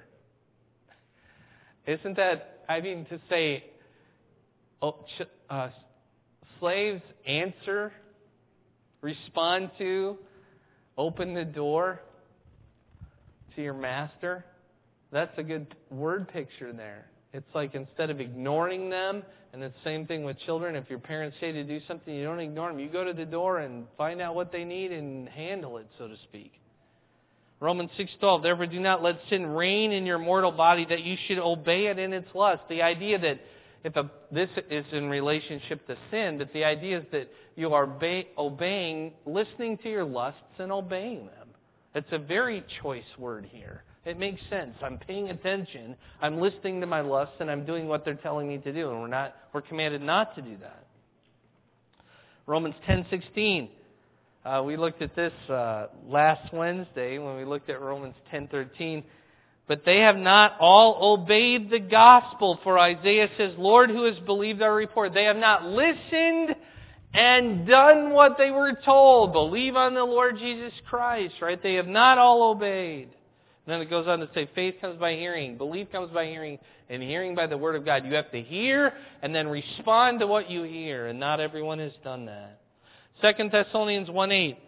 Isn't that, I mean, to say, oh, uh, slaves answer, respond to, open the door to your master. That's a good word picture there. It's like instead of ignoring them, and it's the same thing with children. If your parents say to do something, you don't ignore them. You go to the door and find out what they need and handle it, so to speak. Romans six twelve, therefore do not let sin reign in your mortal body that you should obey it in its lust. The idea that, if a, this is in relationship to sin, but the idea is that you are obey, obeying, listening to your lusts and obeying them. It's a very choice word here. It makes sense. I'm paying attention, I'm listening to my lusts, and I'm doing what they're telling me to do. And we're not we're commanded not to do that. Romans ten sixteen. Uh, we looked at this uh, last Wednesday when we looked at Romans ten thirteen. But they have not all obeyed the gospel. For Isaiah says, Lord, who has believed our report? They have not listened and done what they were told. Believe on the Lord Jesus Christ, right? They have not all obeyed. And then it goes on to say, faith comes by hearing. Belief comes by hearing, and hearing by the word of God. You have to hear and then respond to what you hear. And not everyone has done that. Second Thessalonians one eight.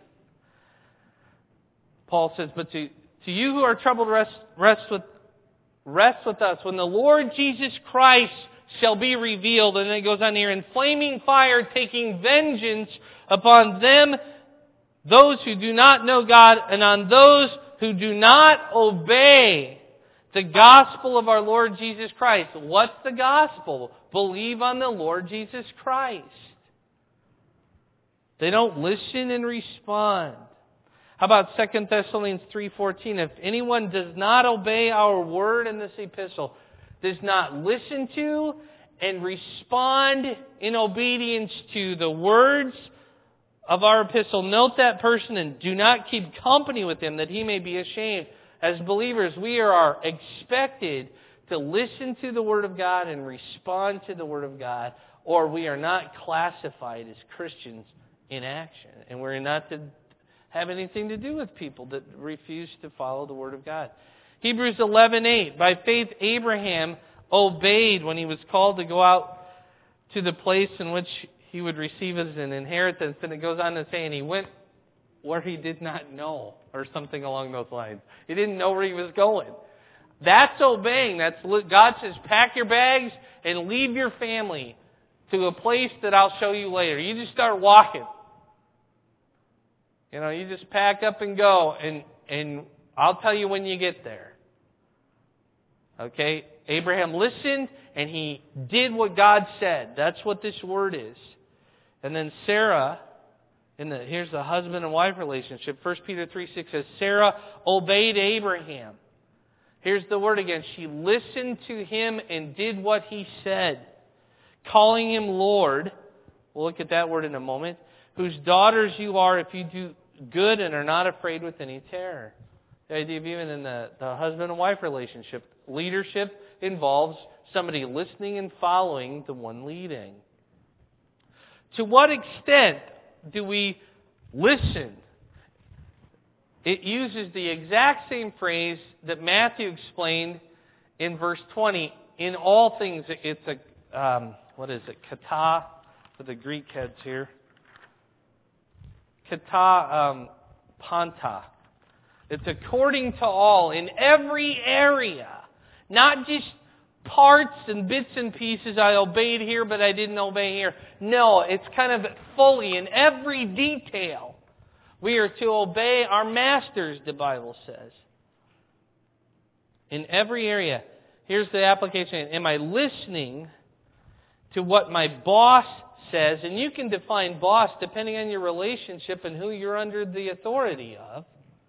Paul says, but to, to you who are troubled, rest, rest, with, rest with us when the Lord Jesus Christ shall be revealed. And then it goes on here, in flaming fire, taking vengeance upon them, those who do not know God, and on those who do not obey the gospel of our Lord Jesus Christ. What's the gospel? Believe on the Lord Jesus Christ. They don't listen and respond. How about Second Thessalonians three fourteen? If anyone does not obey our word in this epistle, does not listen to and respond in obedience to the words of our epistle, note that person and do not keep company with him, that he may be ashamed. As believers, we are expected to listen to the Word of God and respond to the Word of God, or we are not classified as Christians in action. And we're not to have anything to do with people that refuse to follow the Word of God. Hebrews eleven eight. By faith Abraham obeyed when he was called to go out to the place in which he would receive as an inheritance. And it goes on to say, and he went where he did not know, or something along those lines. He didn't know where he was going. That's obeying. That's God says, pack your bags and leave your family to a place that I'll show you later. You just start walking. You know, you just pack up and go, and, and I'll tell you when you get there. Okay? Abraham listened, and he did what God said. That's what this word is. And then Sarah, in the, here's the husband and wife relationship. First Peter three six says, Sarah obeyed Abraham. Here's the word again. She listened to him and did what he said, calling him Lord. We'll look at that word in a moment. Whose daughters you are if you do good and are not afraid with any terror. The idea of even in the, the husband and wife relationship, leadership involves somebody listening and following the one leading. To what extent do we listen? It uses the exact same phrase that Matthew explained in verse twenty. In all things, it's a, um, what is it, kata, for the Greek heads here. Kata um, panta. It's according to all, in every area. Not just parts and bits and pieces. I obeyed here, but I didn't obey here. No, it's kind of fully in every detail. We are to obey our masters, the Bible says. In every area. Here's the application. Am I listening to what my boss says? And you can define boss depending on your relationship and who you're under the authority of.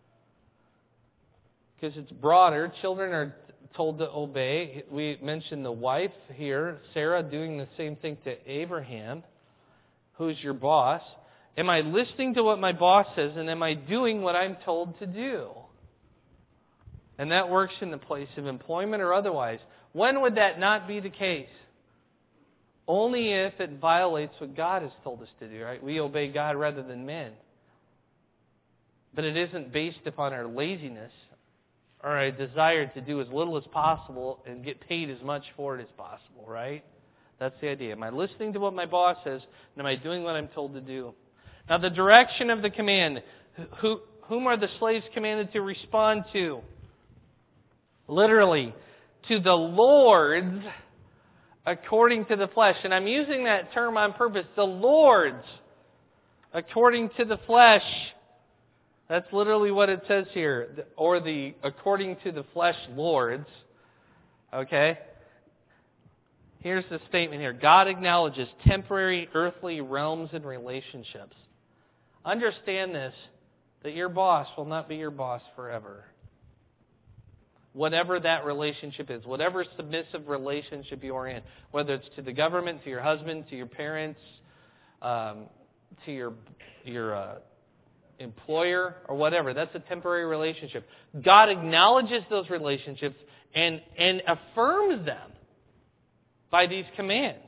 Because it's broader. Children are told to obey. We mentioned the wife here, Sarah, doing the same thing to Abraham. Who's your boss? Am I listening to what my boss says, and am I doing what I'm told to do? And that works in the place of employment or otherwise. When would that not be the case? Only if it violates what God has told us to do, right? We obey God rather than men. But it isn't based upon our laziness or a desire to do as little as possible and get paid as much for it as possible, right? That's the idea. Am I listening to what my boss says, and am I doing what I'm told to do? Now, the direction of the command. Who, whom are the slaves commanded to respond to? Literally, to the Lord's according to the flesh. And I'm using that term on purpose. The Lord's according to the flesh. That's literally what it says here. Or the according to the flesh lords. Okay? Here's the statement here. God acknowledges temporary earthly realms and relationships. Understand this, that your boss will not be your boss forever. Whatever that relationship is, whatever submissive relationship you are in, whether it's to the government, to your husband, to your parents, um, to your your uh, employer, or whatever, that's a temporary relationship. God acknowledges those relationships and, and affirms them by these commands.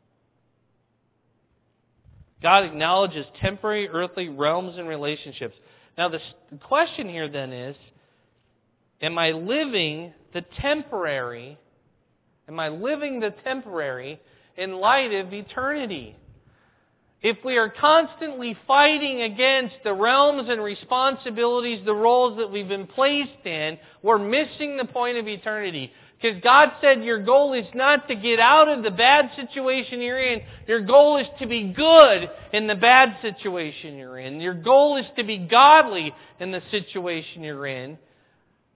God acknowledges temporary earthly realms and relationships. Now the question here then is, am I living the temporary, am I living the temporary in light of eternity? If we are constantly fighting against the realms and responsibilities, the roles that we've been placed in, we're missing the point of eternity. Because God said your goal is not to get out of the bad situation you're in. Your goal is to be good in the bad situation you're in. Your goal is to be godly in the situation you're in.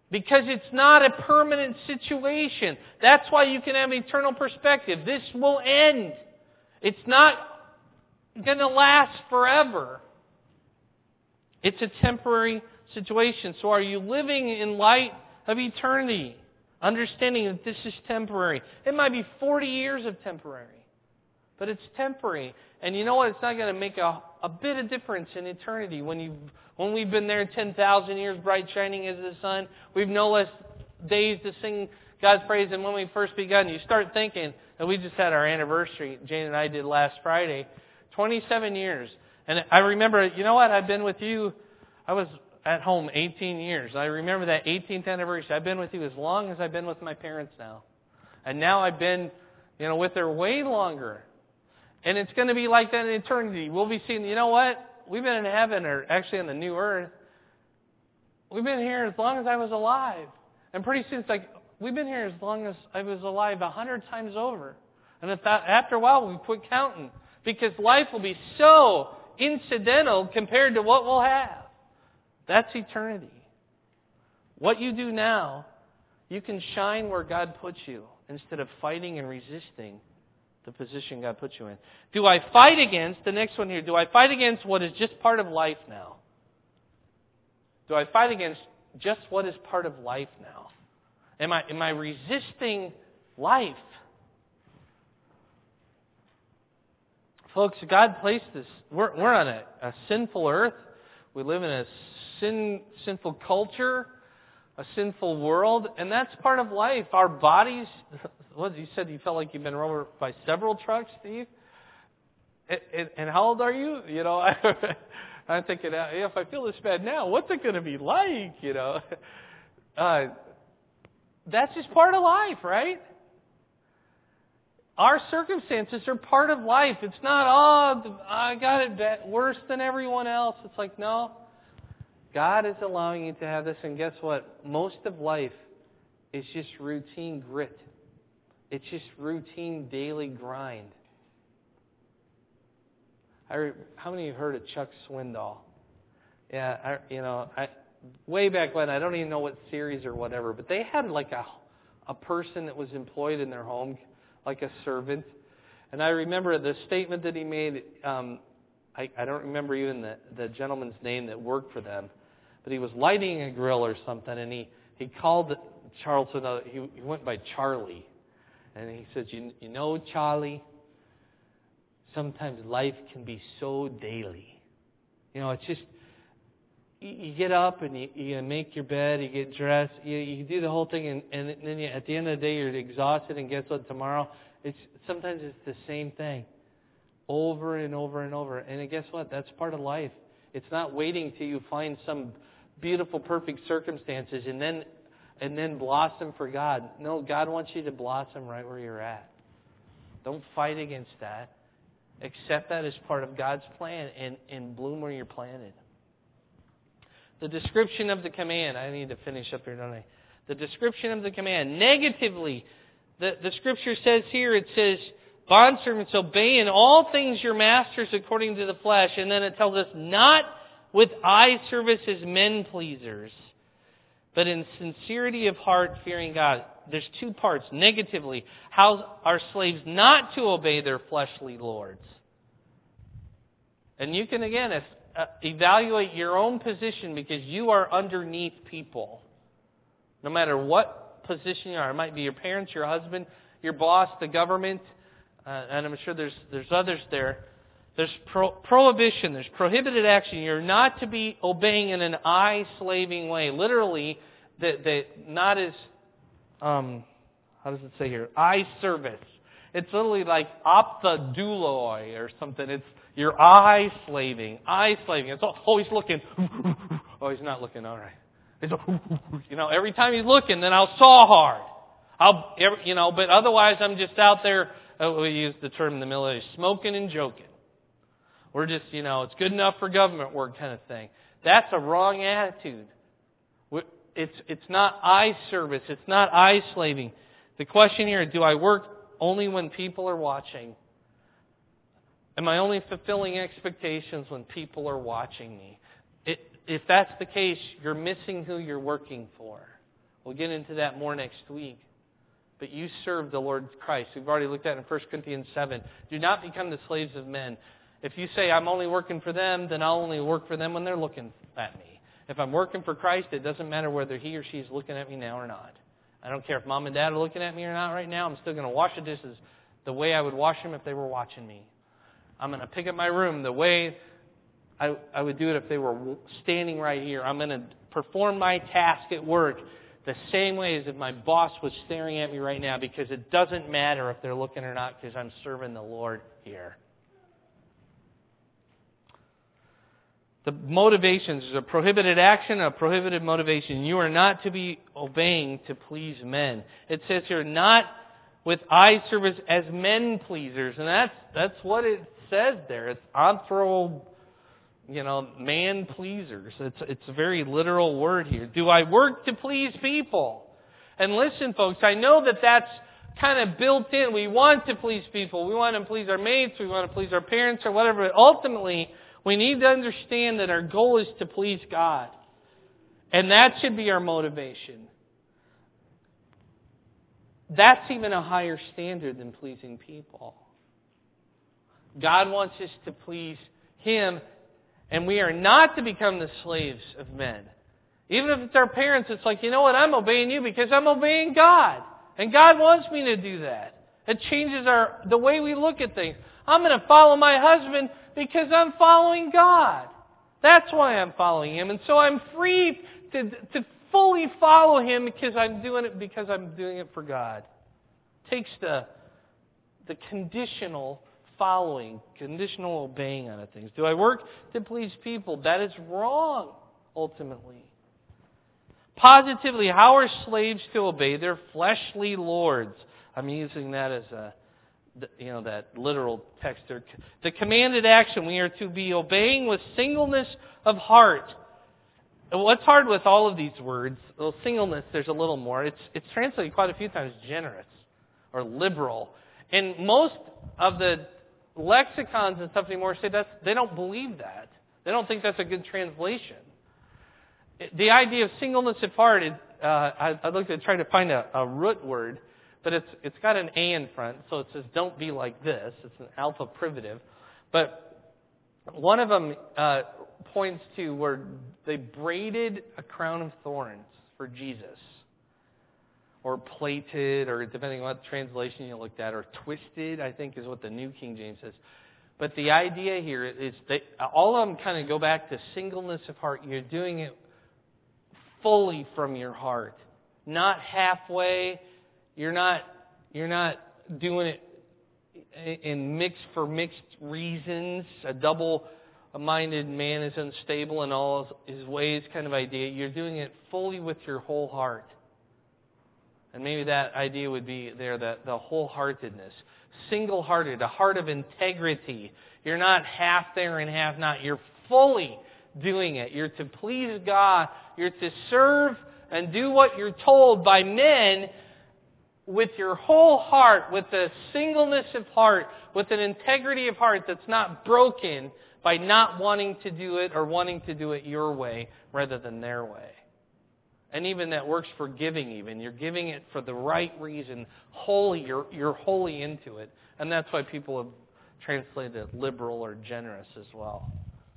Because it's not a permanent situation. That's why you can have eternal perspective. This will end. It's not going to last forever. It's a temporary situation. So are you living in light of eternity? Understanding that this is temporary. It might be forty years of temporary. But it's temporary. And you know what? It's not going to make a, a bit of difference in eternity. When you when we've been there ten thousand years, bright shining as the sun, we've no less days to sing God's praise than when we first begun. You start thinking, and we just had our anniversary, Jane and I did last Friday, twenty-seven years. And I remember, you know what? I've been with you, I was at home eighteen years. I remember that eighteenth anniversary. I've been with you as long as I've been with my parents now. And now I've been, you know, with her way longer. And it's going to be like that in eternity. We'll be seeing, you know what? We've been in heaven, or actually on the new earth. We've been here as long as I was alive. And pretty soon it's like, we've been here as long as I was alive a hundred times over. And if that, after a while we quit counting. Because life will be so incidental compared to what we'll have. That's eternity. What you do now, you can shine where God puts you instead of fighting and resisting the position God puts you in. Do I fight against, the next one here, do I fight against what is just part of life now? Do I fight against just what is part of life now? Am I, am I resisting life? Folks, God placed us, we're, we're on a, a sinful earth. We live in a sin, sinful culture, a sinful world, and that's part of life. Our bodies, what you said you felt like you've been run over by several trucks, Steve? And, and, and how old are you? You know, I, I'm thinking, if I feel this bad now, what's it going to be like? You know, uh, that's just part of life, right? Our circumstances are part of life. It's not, oh, I got it bad, worse than everyone else. It's like, no. God is allowing you to have this, and guess what? Most of life is just routine grit. It's just routine daily grind. I, how many of you have heard of Chuck Swindoll? Yeah, I, you know, I, way back when, I don't even know what series or whatever, but they had like a, a person that was employed in their home, like a servant. And I remember the statement that he made, um, I, I don't remember even the, the gentleman's name that worked for them, but he was lighting a grill or something, and he, he called Charleston, uh, he, he went by Charlie. And he says, you, you know, Charlie, sometimes life can be so daily. You know, it's just, you, you get up and you, you make your bed, you get dressed, you, you do the whole thing, and, and then you, at the end of the day you're exhausted, and guess what, tomorrow, it's sometimes it's the same thing. Over and over and over. And guess what, that's part of life. It's not waiting till you find some beautiful, perfect circumstances and then and then blossom for God. No, God wants you to blossom right where you're at. Don't fight against that. Accept that as part of God's plan and, and bloom where you're planted. The description of the command. I need to finish up here, don't I? The description of the command. Negatively, the, the Scripture says here, it says, bondservants, obey in all things your masters according to the flesh. And then it tells us, not with eye service as men pleasers, but in sincerity of heart, fearing God. There's two parts. Negatively, how are slaves not to obey their fleshly lords? And you can, again, if, uh, evaluate your own position because you are underneath people. No matter what position you are. It might be your parents, your husband, your boss, the government, uh, and I'm sure there's there's others there. There's pro- prohibition, there's prohibited action. You're not to be obeying in an eye-slaving way. Literally, the, the, not as, um, how does it say here? Eye service. It's literally like opthadouloi or something. It's your eye-slaving, eye-slaving. It's always looking. Oh, he's not looking, all right. It's, you know, every time he's looking, then I'll saw hard. I'll, you know, but otherwise I'm just out there, uh, we use the term in the military, smoking and joking. We're just, you know, it's good enough for government work kind of thing. That's a wrong attitude. It's, it's not eye service. It's not eye slaving. The question here, do I work only when people are watching? Am I only fulfilling expectations when people are watching me? It, if that's the case, you're missing who you're working for. We'll get into that more next week. But you serve the Lord Christ. We've already looked at it in First Corinthians seven. Do not become the slaves of men. If you say, I'm only working for them, then I'll only work for them when they're looking at me. If I'm working for Christ, it doesn't matter whether he or she is looking at me now or not. I don't care if mom and dad are looking at me or not right now. I'm still going to wash the dishes the way I would wash them if they were watching me. I'm going to pick up my room the way I, I would do it if they were standing right here. I'm going to perform my task at work the same way as if my boss was staring at me right now, because it doesn't matter if they're looking or not, because I'm serving the Lord here. The motivations is a prohibited action, a prohibited motivation. You are not to be obeying to please men. It says here, not with eye service as men pleasers. And that's that's what it says there. It's anthro, you know, man pleasers. It's, it's a very literal word here. Do I work to please people? And listen, folks, I know that that's kind of built in. We want to please people. We want to please our mates. We want to please our parents or whatever. But ultimately, we need to understand that our goal is to please God. And that should be our motivation. That's even a higher standard than pleasing people. God wants us to please Him, and we are not to become the slaves of men. Even if it's our parents, it's like, you know what, I'm obeying you because I'm obeying God. And God wants me to do that. It changes our the way we look at things. I'm going to follow my husband because I'm following God. That's why I'm following Him. And so I'm free to, to fully follow Him because I'm doing it because I'm doing it for God. It takes the, the conditional following, conditional obeying on things. Do I work to please people? That is wrong, ultimately. Positively, how are slaves to obey their fleshly lords? I'm using that as a you know, that literal text there. The commanded action, we are to be obeying with singleness of heart. And what's hard with all of these words, well, singleness, there's a little more. It's it's translated quite a few times generous or liberal. And most of the lexicons and stuff anymore say that's, they don't believe that. They don't think that's a good translation. The idea of singleness of heart, it, uh, I, I looked at trying to find a, a root word. But it's it's got an A in front, so it says don't be like this. It's an alpha privative. But one of them uh, points to where they braided a crown of thorns for Jesus. Or plaited, or depending on what translation you looked at, or twisted, I think is what the New King James says. But the idea here is that all of them kind of go back to singleness of heart. You're doing it fully from your heart, not halfway. You're not you're not doing it in mixed for mixed reasons. A double-minded man is unstable in all his ways kind of idea. You're doing it fully with your whole heart. And maybe that idea would be there, that the wholeheartedness. Single-hearted, a heart of integrity. You're not half there and half not. You're fully doing it. You're to please God. You're to serve and do what you're told by men with your whole heart, with a singleness of heart, with an integrity of heart that's not broken by not wanting to do it or wanting to do it your way rather than their way. And even that works for giving even. You're giving it for the right reason. Wholly, you're, you're wholly into it. And that's why people have translated it liberal or generous as well.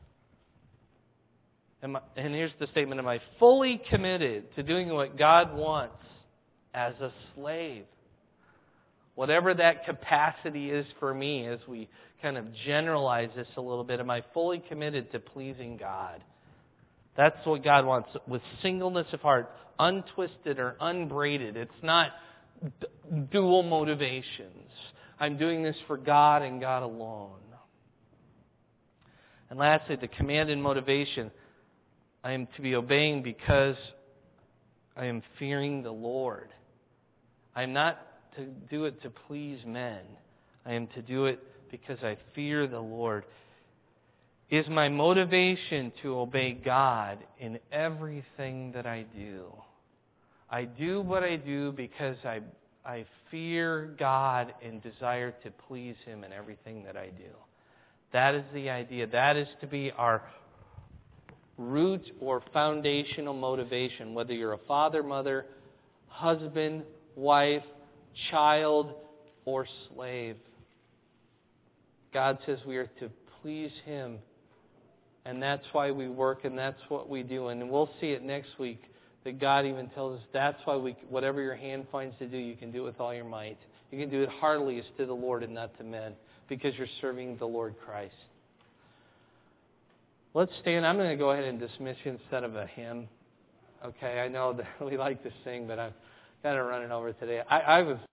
Am I, and here's the statement, am I fully committed to doing what God wants as a slave? Whatever that capacity is for me, as we kind of generalize this a little bit, am I fully committed to pleasing God? That's what God wants, with singleness of heart, untwisted or unbraided. It's not d- dual motivations. I'm doing this for God and God alone. And lastly, the commanded motivation. I am to be obeying because I am fearing the Lord. I am not to do it to please men. I am to do it because I fear the Lord. Is my motivation to obey God in everything that I do? I do what I do because I I fear God and desire to please Him in everything that I do. That is the idea. That is to be our root or foundational motivation, whether you're a father, mother, husband, wife, child, or slave. God says we are to please Him. And that's why we work, and that's what we do. And we'll see it next week, that God even tells us that's why we, whatever your hand finds to do, you can do it with all your might. You can do it heartily as to the Lord and not to men, because you're serving the Lord Christ. Let's stand. I'm going to go ahead and dismiss you instead of a hymn. Okay, I know that we like to sing, but I've got to run it over today. I, I was